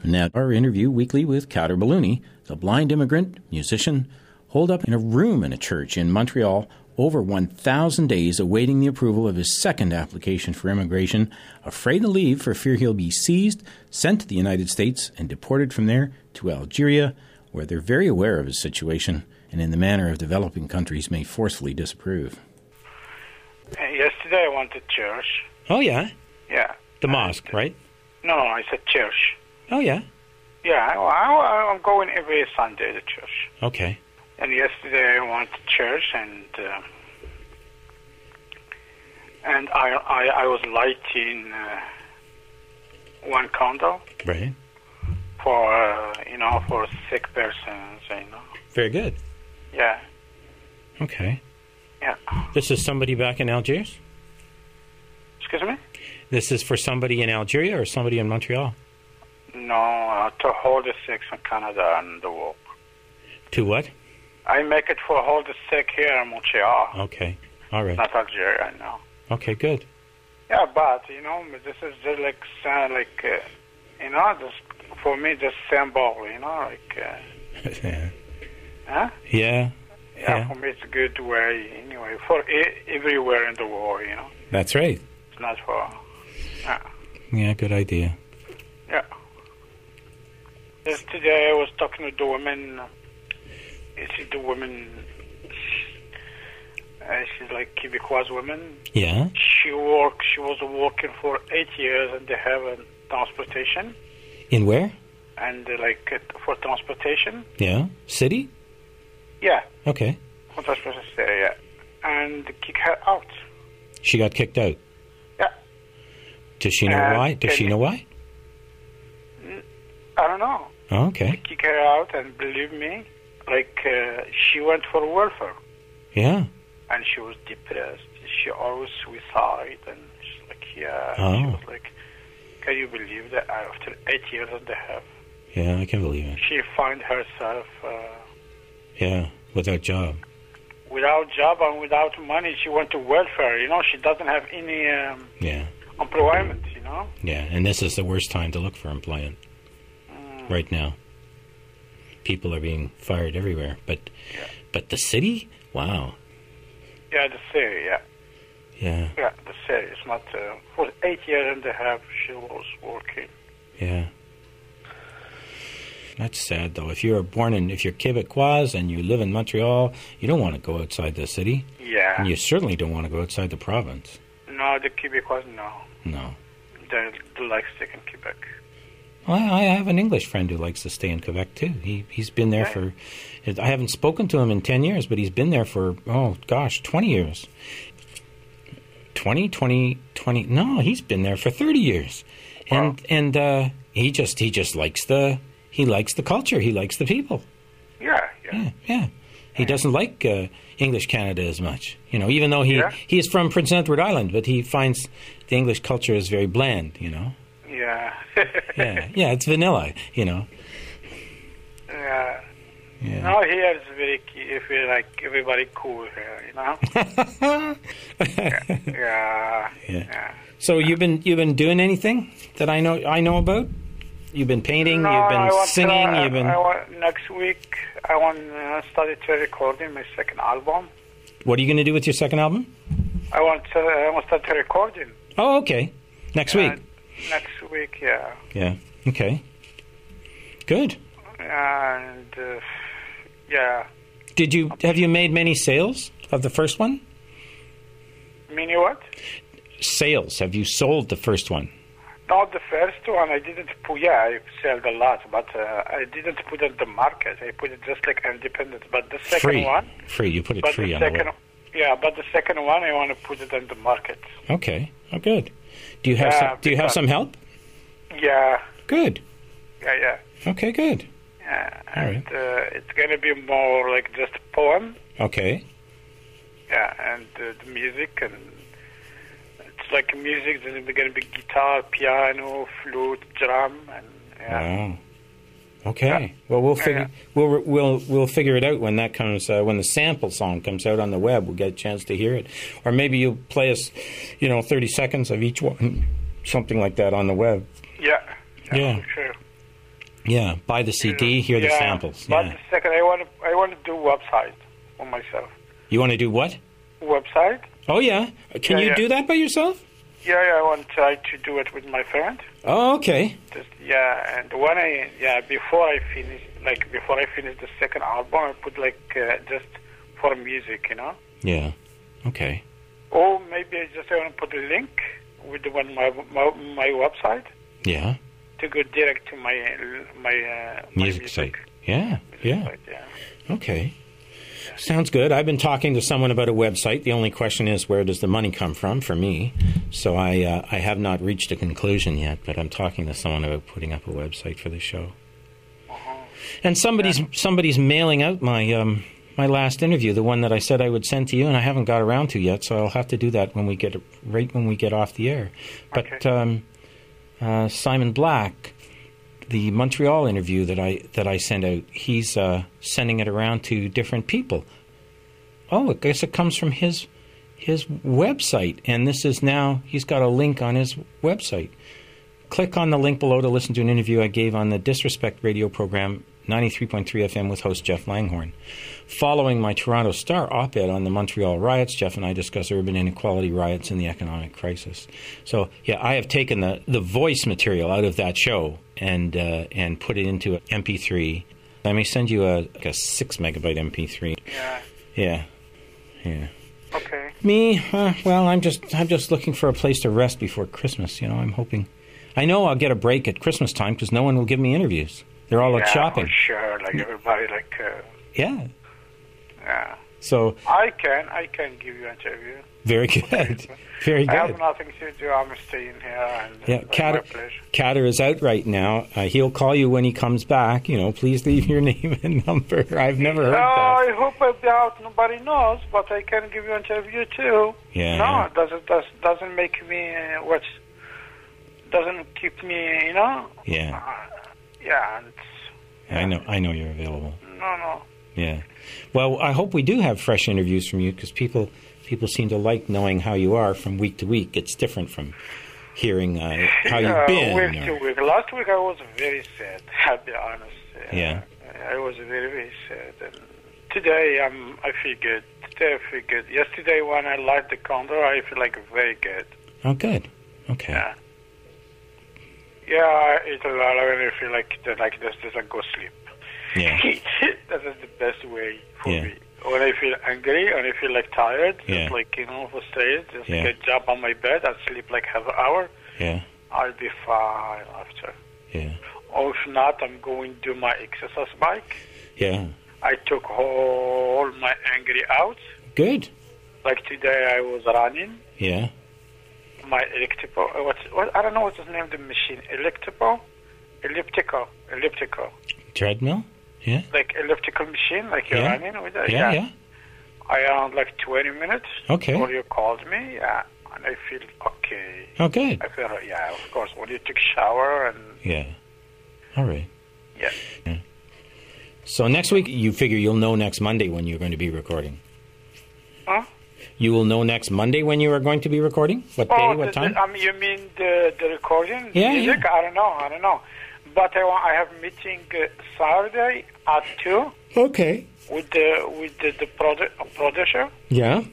Now, our interview weekly with Kader Balouni, the blind immigrant, musician, holed up in a room in a church in Montreal over 1,000 days awaiting the approval of his second application for immigration, afraid to leave for fear he'll be seized, sent to the United States, and deported from there to Algeria, where they're very aware of his situation and in the manner of developing countries may forcefully disapprove. Yesterday I went to church. Oh, yeah? Yeah. The mosque, right? No, I said church. Oh, yeah. Yeah, I'm going every Sunday to church. Okay. And yesterday I went to church, and I was lighting one candle. Right. For sick persons, Very good. Yeah. Okay. Yeah. This is somebody back in Algiers? Excuse me? This is for somebody in Algeria or somebody in Montreal? No, to hold the sick in Canada and the world. To what? I make it for hold the sick here in Montreal. Okay. All right. Not Algeria, no. Okay, good. Yeah, but, this is just just, for me, just symbol, Yeah. Huh? Yeah. Yeah, for me it's a good way, anyway, for everywhere in the world, That's right. It's not for... Yeah, good idea. Yeah. Yesterday I was talking to the woman. She's the woman... she's like Quebecois woman. Yeah. She was working for 8 years and they have a transportation. In where? And for transportation. Yeah. City? Yeah. Okay. For transportation, yeah. And kick her out. She got kicked out? Yeah. Does she know why? Does she know why? I don't know. Oh, okay. They kick her out, and believe me, she went for welfare. Yeah. And she was depressed. She always suicide, and she's like, yeah. Oh. She was like, can you believe that after 8 years and a half? Yeah, I can believe it. She find herself... yeah, without job. Without job and without money, she went to welfare. She doesn't have any employment, Yeah, and this is the worst time to look for employment right now. People are being fired everywhere. But the city? Wow. Yeah, the city, yeah. Yeah. Yeah, the city. It's not... for 8 years and a half, she was working. Yeah. That's sad, though. If you're Quebecois and you live in Montreal, you don't want to go outside the city. Yeah. And you certainly don't want to go outside the province. No, the Quebecois, no. No. They like staying in Quebec. Well, I have an English friend who likes to stay in Quebec, too. He's been there for... I haven't spoken to him in 10 years, but he's been there for, 20 years. 20... No, he's been there for 30 years. Wow. And he just likes the... He likes the culture. He likes the people. Yeah. He doesn't like English Canada as much, even though he is from Prince Edward Island, but he finds the English culture is very bland, Yeah. Yeah, it's vanilla, Yeah. No, here it's very like everybody cool here, Yeah. So you've been doing anything that I know about? You've been painting, no, you've been singing, next week I want to start recording my second album. What are you going to do with your second album? I want to start recording. Oh, okay. Next week? Next week, yeah. Yeah, okay. Good. And, yeah. Have you made many sales of the first one? Many what? Sales. Have you sold the first one? Not the first one. I didn't put. Yeah, I sold a lot, but I didn't put it in the market. I put it just like independent. But the second one, free. You put it free on the web. Yeah, but the second one, I want to put it in the market. Okay. Oh, good. Do you have some help? Yeah. Good. Yeah. Okay, good. Yeah, all and it's gonna be more like just a poem. Okay. Yeah, and the music and. Like music, there's going to be guitar, piano, flute, drum, and Wow. Okay. Well, we'll figure we'll figure it out when that comes. When the sample song comes out on the web, we'll get a chance to hear it, or maybe you'll play us, 30 seconds of each one, something like that on the web. Yeah. For sure. Yeah, buy the CD, hear the samples. But Yeah. the second, I want to do website for myself. You want to do what? Website? Oh, yeah. Can you Yeah. do that by yourself? Yeah, I want to try to do it with my friend. Oh, okay. Just, and when before I finish the second album, I put just for music, Yeah. Okay. Or maybe I want to put a link with my website Yeah. to go direct to my Music site. Yeah. Yeah. Site, yeah. Okay. Sounds good. I've been talking to someone about a website. The only question is, where does the money come from for me? So I have not reached a conclusion yet, but I'm talking to someone about putting up a website for the show. And somebody's mailing out my my last interview, the one that I said I would send to you, and I haven't got around to yet. So I'll have to do that when we get off the air. But Simon Black, the Montreal interview that I sent out, he's sending it around to different people. Oh, I guess it comes from his website, and this is now, he's got a link on his website. Click on the link below to listen to an interview I gave on the Disrespect radio program 93.3 FM with host Jeff Langhorne. Following my Toronto Star op-ed on the Montreal riots, Jeff and I discuss urban inequality, riots, and the economic crisis. So, yeah, I have taken the voice material out of that show and put it into an MP3. I may send you a 6 megabyte MP3. Yeah. Yeah. Okay. Me, well, I'm just looking for a place to rest before Christmas. I'm hoping. I know I'll get a break at Christmas time because no one will give me interviews. They're all out shopping. Sure, everybody, Yeah. Yeah. So I can give you an interview. Very good. Very good. I have nothing to do. I'm staying here. And Catter is out right now. He'll call you when he comes back. Please leave your name and number. I've never heard that. I hope I'll be out. Nobody knows, but I can give you an interview too. Yeah. No, it doesn't make me doesn't keep me. Yeah. Yeah. And I know you're available. No. Yeah. Well, I hope we do have fresh interviews from you because people seem to like knowing how you are from week to week. It's different from hearing how you've been. Week to week. Last week I was very sad, I'll be honest. Yeah. I was very, very sad. And today I feel good. Today I feel good. Yesterday when I light the candle, I feel very good. Oh, good. Okay. Yeah. Yeah, I eat a lot of it. I feel like this, just go sleep. Yeah. That is the best way for Yeah. me. When I feel angry, when I feel tired, Yeah. just frustrated, just Yeah. jump on my bed and sleep half an hour. Yeah. I'll be fine after. Yeah. Or if not, I'm going to do my exercise bike. Yeah. I took all my angry out. Good. Like today, I was running. Yeah. My elliptical. I don't know what's the name of the machine. Elliptical. Treadmill. Yeah. Like elliptical machine, you're Yeah. running with it. Yeah. I ran 20 minutes. Okay. Before you called me, and I feel okay. Oh, good. I feel, of course, when you took shower and Yeah. All right. yeah. So next week, you figure you'll know next Monday when you're going to be recording. Huh? You will know next Monday when you are going to be recording? What day, what time? You mean the recording? Yeah, music? yeah. I don't know. But I have meeting Saturday at 2 Okay. with the producer. Yeah?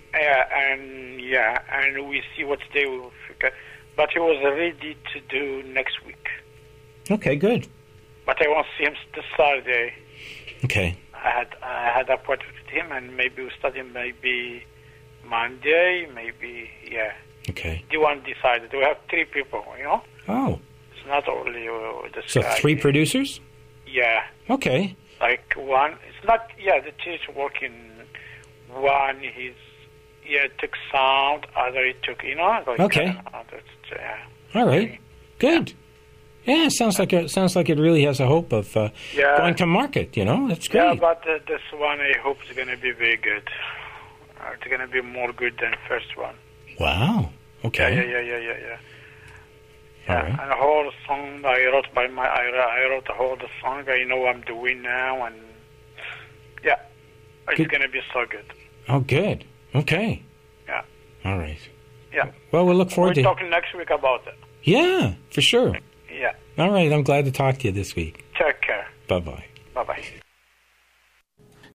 And we see what day we will figure. But he was ready to do next week. Okay, good. But I won't see him this Saturday. Okay. I had an appointment with him, and maybe we'll start him maybe Monday, maybe, yeah. Okay. Do you want to decide? We have 3 people, Oh. It's not only this So guy. 3 producers? Yeah. Okay. One, it's not, the two is working. One, took sound, other he took, Okay. All right. Good. Yeah, sounds like it really has a hope of going to market, That's great. Yeah, but this one I hope is going to be very good. It's going to be more good than first one. Wow. Okay. Yeah. All right. And the whole song I wrote I wrote the whole song. I know I'm doing now, and it's going to be so good. Oh, good. Okay. Yeah. All right. Yeah. Well, we'll look forward We'll to talk next week about it. Yeah, for sure. Yeah. All right. I'm glad to talk to you this week. Bye-bye. Bye-bye.